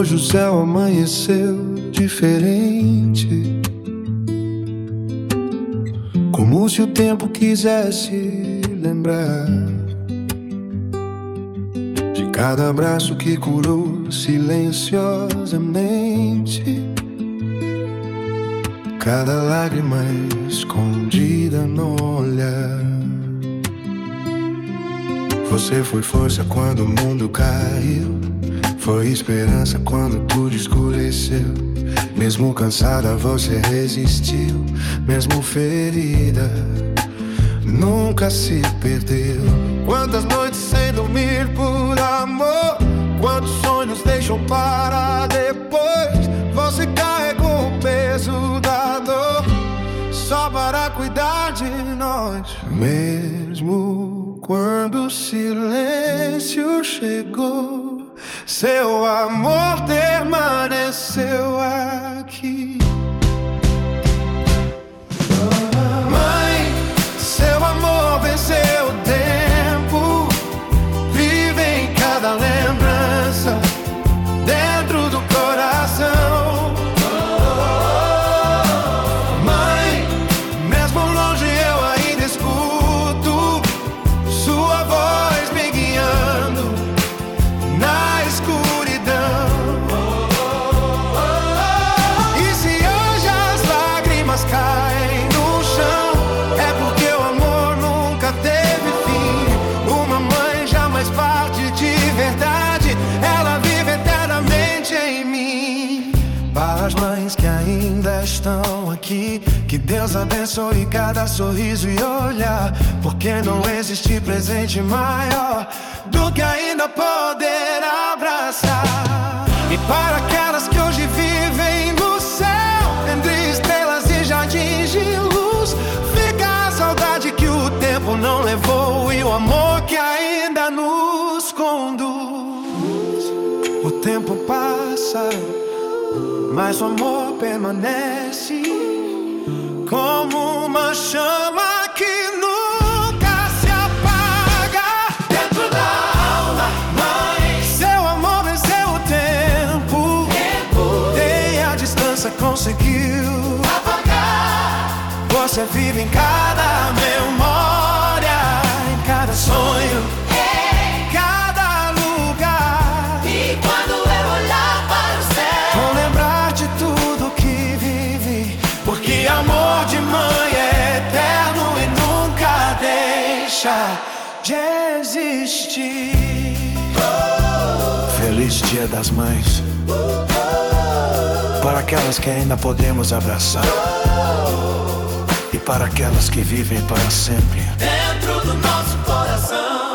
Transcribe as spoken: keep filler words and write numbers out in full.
Hoje o céu amanheceu diferente, como se o tempo quisesse lembrar de cada abraço que curou silenciosamente, cada lágrima escondida no olhar. Você foi força quando o mundo caiu, foi esperança quando tudo escureceu. Mesmo cansada você resistiu, mesmo ferida nunca se perdeu. Quantas noites sem dormir por amor, quantos sonhos deixou para depois. Você carregou o peso da dor só para cuidar de nós. Mesmo quando o silêncio chegou, seu amor permaneceu aqui. Mãe, seu amor venceu o tempo, vive em cada lembrança, dentro do coração. Mãe, mesmo longe eu ainda escuto sua voz me guiando na escuridão. E se hoje as lágrimas caem no chão, é porque o amor nunca teve fim. Uma mãe jamais parte de verdade, ela vive eternamente em mim. Para as mães que ainda estão aqui, que Deus abençoe cada sorriso e olhar, porque não existe presente maior do que ainda poder abraçar. E para aquelas que hoje vivem no céu, entre estrelas e jardins de luz, fica a saudade que o tempo não levou e o amor que ainda nos conduz. O tempo passa, mas o amor permanece como uma chama que nunca se apaga dentro da alma. Mãe, seu amor venceu o tempo, tempo. Nem a distância conseguiu apagar. Você vive em cada memória, em cada sonho, em cada lugar. E quando eu olhar para o céu, vou lembrar de tudo que vivi, porque amor de mãe é eterno e nunca deixa de existir. Feliz Dia das Mães, para aquelas que ainda podemos abraçar e para aquelas que vivem para sempre dentro do nosso coração.